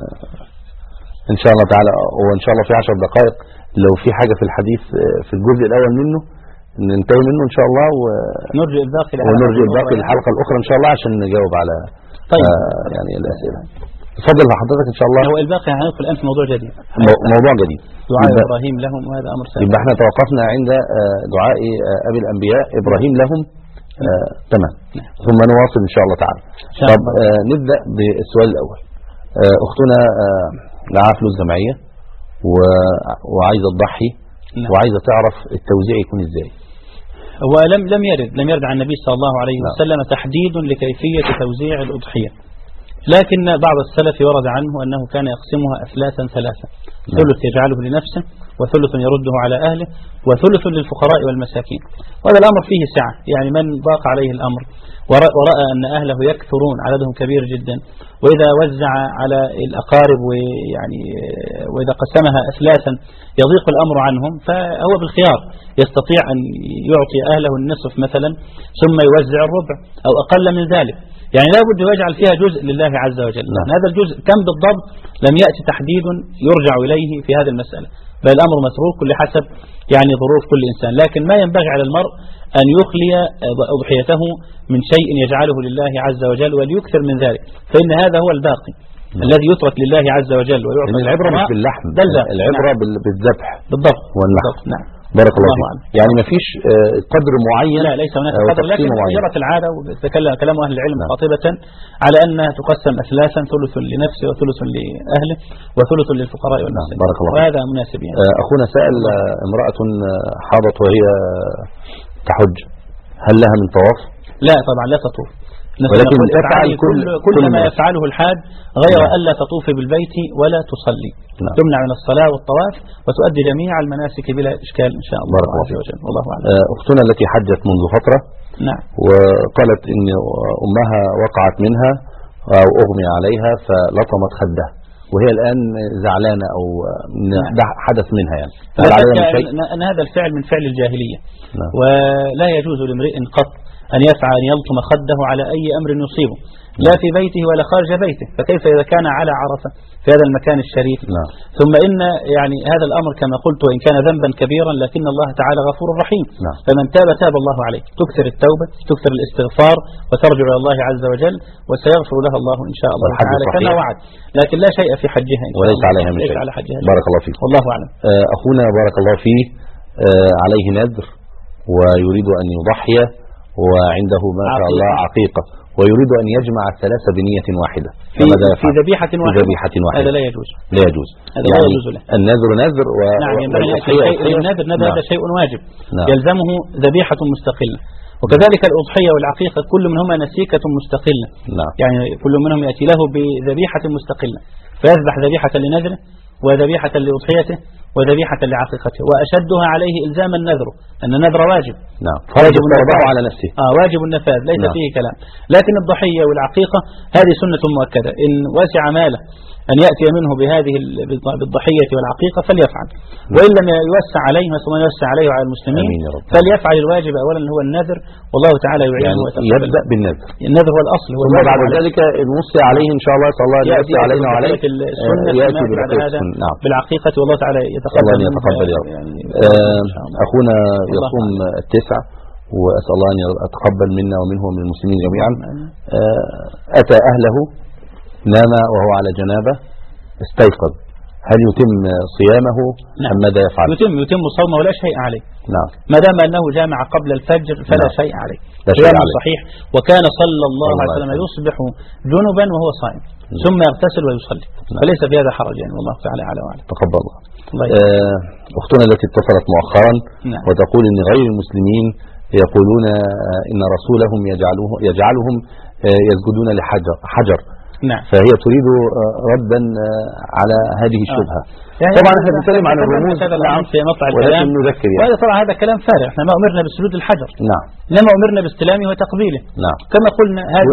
ان شاء الله تعالى، وان شاء الله في 10 دقائق لو في حاجة في الحديث في الجزء الأول منه ننتهي منه إن شاء الله، ونرجع الباقي للحلقة الأخرى إن شاء الله عشان نجاوب على يعني الأسئلة. تفضل لحضرتك إن شاء الله. هو الباقي هندخل الآن في موضوع جديد. موضوع جديد. دعاء إبراهيم لهم، وهذا أمر سهل. يبقى احنا توقفنا عند دعاء أبي الأنبياء إبراهيم لهم. تمام. ثم نواصل إن شاء الله تعالى. طب نبدأ بالسؤال الأول. أختنا معاها فلوس جمعية وعايزة تضحي وعايزة تعرف التوزيع يكون ازاي. هو لم يرد عن النبي صلى الله عليه وسلم تحديد لكيفية توزيع الأضحية، لكن بعض السلف ورد عنه أنه كان يقسمها أثلاثا ثلاثة، ثلث يجعله لنفسه وثلث يرده على أهله وثلث للفقراء والمساكين. وهذا الأمر فيه سعة، يعني من ضاق عليه الأمر ورأى أن أهله يكثرون عددهم كبير جدا، وإذا وزع على الأقارب ويعني وإذا قسمها أثلاثا يضيق الأمر عنهم، فهو بالخيار يستطيع أن يعطي أهله النصف مثلا ثم يوزع الربع أو أقل من ذلك، يعني لا بد يجعل فيها جزء لله عز وجل. هذا الجزء كم بالضبط لم يأتي تحديد يرجع إليه في هذه المسألة، بل الأمر متروك لحسب يعني ظروف كل إنسان. لكن ما ينبغي على المرء أن يخلي أضحيته من شيء يجعله لله عز وجل وليكثر من ذلك، فإن هذا هو الباقي الذي يترك لله عز وجل ويعطى. العبرة مش باللحم، العبرة بالذبح بالضبط واللحم. نعم. بارك الله فيك. يعني ما فيش قدر معين. لا ليس هناك قدر، لكن جرت العادة وتكلم كلام أهل العلم قاطبة على أنها تقسم أثلاثا، ثلث لنفسه وثلث لأهله وثلث للفقراء والمساكين. بارك الله. وهذا مناسب يعني. أخونا سأل امرأة حاضت وهي تحج، هل لها من طواف؟ لا طبعا لا تطوف، ولكن تفعل كل ما يفعله الحاج غير ألا تطوف بالبيت ولا تصلي. تمنع من الصلاة والطواف وتؤدي جميع المناسك بلا إشكال إن شاء الله عز وجل. والله أعلم. أختنا التي حجت منذ فترة نعم وقالت إن أمها وقعت منها أو أغمي عليها فلطمت خدها، وهي الآن زعلانة أو ده حدث منها يعني. أن هذا الفعل من فعل الجاهلية. ولا يجوز لامرئ قط أن يسعى أن يلطم خده على أي أمر يصيبه لا في بيته ولا خارج بيته، فكيف إذا كان على عرفة في هذا المكان الشريف؟ ثم إن يعني هذا الأمر كما قلت وإن كان ذنبا كبيرا لكن الله تعالى غفور رحيم، فمن تاب تاب الله عليه. تكثر التوبة، تكثر الاستغفار، وترجع إلى الله عز وجل وسيغفر لها الله إن شاء الله تعالى كما وعد، لكن لا شيء في حجها إن شاء وليس الله. عليها من شيء. على حجها بارك الله فيك. والله أعلم. أخونا بارك الله فيه عليه نذر ويريد أن يضحي وعنده ما شاء الله عقيقة ويريد أن يجمع الثلاثة بنية واحدة في ذبيحة واحدة. هذا لا يجوز. لا يجوز. هذا يعني لا يجوز له. النذر نذر نعم النذر هذا شيء واجب. يلزمه ذبيحة مستقلة، وكذلك الأضحية والعقيقة كل منهما نسيكة مستقلة. يعني كل منهم يأتي له بذبيحة مستقلة، فيذبح ذبيحة لنذره وذبيحة لأضحيته وذبيحة لعقيقته، وأشدها عليه إلزام النذر، أن النذر واجب. واجب النفاذ على نفسه. واجب النفاذ ليس فيه كلام. لكن الضحية والعقيقة هذه سنة مؤكدة، إن وسع ماله أن يأتي منه بهذه بالضحية والعقيقة فليفعل، وإن لم يوسع عليه ثم يوسع عليه وعلى المسلمين فليفعل الواجب أولا هو النذر، والله تعالى يعينه يعني يبدأ بالنذر. النذر هو الأصل، ثم بعد ذلك نوصي عليه إن شاء الله صلى الله يأتي علينا وعليك يأتي بالعقيقة، والله تعالى يتقبل يا رب. أخونا يصوم التسع وأسأل الله أن يتقبل منا ومنه ومن المسلمين جميعا. أتى أهله نام وهو على جنابه استيقظ، هل يتم صيامه أم ماذا يفعل؟ يتم صومه ولا شيء عليه. ما دام أنه جامع قبل الفجر فلا شيء عليه، صيامه صحيح. وكان صلى الله عليه وسلم يصبح جنبا وهو صائم ثم يغتسل ويصلي، فليس في هذا حرج يعني، والله تعالى أعلم وأعلم. تقبل الله. أختنا التي اتصلت مؤخرا وتقول إن غير المسلمين يقولون إن رسولهم يجعلهم يسجدون لحجر. فهي تريد ردا على هذه الشبهة. يعني طبعا احنا بنتكلم عن الرموز في مطلع الكلام، وهذا طبعا هذا كلام فارغ. احنا ما امرنا بسجود الحجر، انما امرنا باستلامه وتقبيله. كما قلنا هذه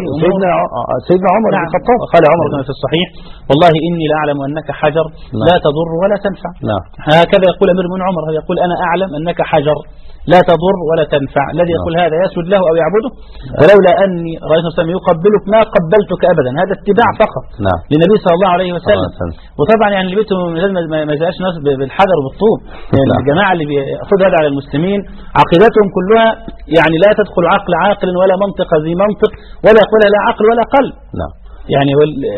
سيدنا عمر بن الخطاب قال عمر كما في الصحيح: والله اني لاعلم انك حجر لا تضر ولا تنفع. هكذا يقول امير من عمر، يقول انا اعلم انك حجر لا تضر ولا تنفع. الذي يقول هذا يسجد له او يعبده، ولولا اني رايت السلام يقبلك ما قبلتك ابدا. هذا اتباع فقط للنبي صلى الله عليه وسلم. وطبعا يعني اللي بيتهم ما يزعش ناس بالحجر وبالطوب. يعني الجماعه اللي بياخذوا هذا على المسلمين عقيدتهم كلها يعني لا تدخل عقل عاقل ولا منطق ذي منطق ولا يقولها لا عقل ولا قلب. يعني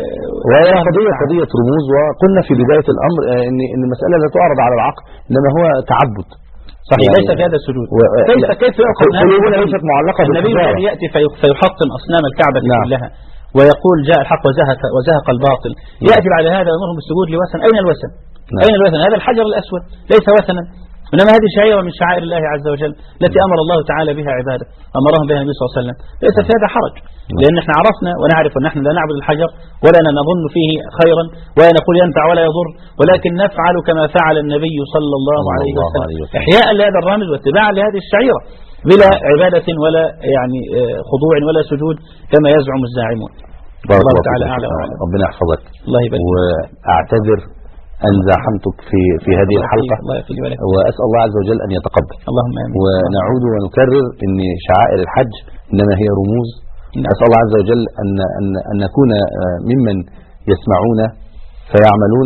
وهي قضية رموز. وقلنا في بداية الأمر إن المسألة لا تعرض على العقل، إنما هو تعبد. صحيح، ليس في هذا السجود. كيف يأخذ قلوبنا ليست معلقة النبي الذي يأتي فيحطم أصنام الكعبة كلها ويقول جاء الحق وزهق الباطل، يأتي بعد هذا ويأمرهم بالسجود لوثن. أين الوثن؟ أين الوثن؟ هذا الحجر الأسود ليس وثنا، إنما هذه شعيرة من شعائر الله عز وجل التي أمر الله تعالى بها عباده، أمرهم بها النبي صلى الله عليه وسلم. ليس في هذا حرج، لأن احنا عرفنا ونعرف أن نحن لا نعبد الحجر ولا نظن فيه خيرا ولا نقول ينفع ولا يضر، ولكن نفعل كما فعل النبي صلى الله عليه وسلم، إحياء لهذا الرامز واتباعا لهذه الشعيرة بلا عبادة ولا يعني خضوع ولا سجود كما يزعم الزاعمون. الله تعالى أعلى. ربنا يحفظك. الله يبارك. وأعتذر أن زاحمتك في هذه الحلقة، وأسأل الله عز وجل أن يتقبل. اللهم آمين. ونعود ونكرر أن شعائر الحج إنما هي رموز. أسأل الله عز وجل أن نكون ممن يسمعون فيعملون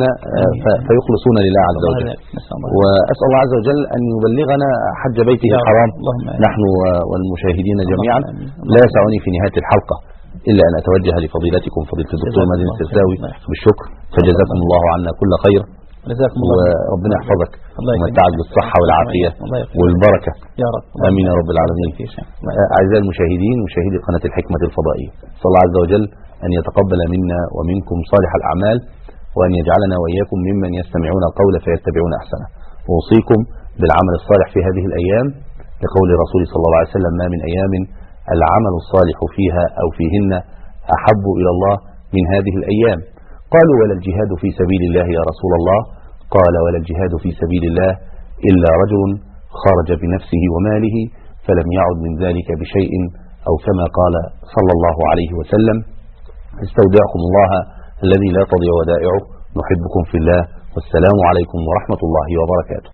فيخلصون لله عز وجل. وأسأل الله عز وجل أن يبلغنا حج بيته الحرام نحن والمشاهدين جميعا. لا يسعني في نهاية الحلقة إلا أن أتوجه لفضيلتكم فضيلة الدكتور مازن السرساوي بالشكر، فجزاكم الله عنا كل خير، وربنا يحفظك ومتعك بالصحة والعافية والبركة يا رب. آمين يا رب العالمين. أعزائي المشاهدين مشاهدي قناة الحكمة الفضائية، صلى الله عز وجل أن يتقبل منا ومنكم صالح الأعمال، وأن يجعلنا وإياكم ممن يستمعون القول فيتبعون أحسنه. وأوصيكم بالعمل الصالح في هذه الأيام لقول رسول صلى الله عليه وسلم: ما من أيام العمل الصالح فيها أو فيهن أحب إلى الله من هذه الأيام. قالوا: ولا الجهاد في سبيل الله يا رسول الله؟ قال: ولا الجهاد في سبيل الله إلا رجل خرج بنفسه وماله فلم يعد من ذلك بشيء، أو كما قال صلى الله عليه وسلم. استودعكم الله الذي لا تضيع ودائعه، نحبكم في الله، والسلام عليكم ورحمة الله وبركاته.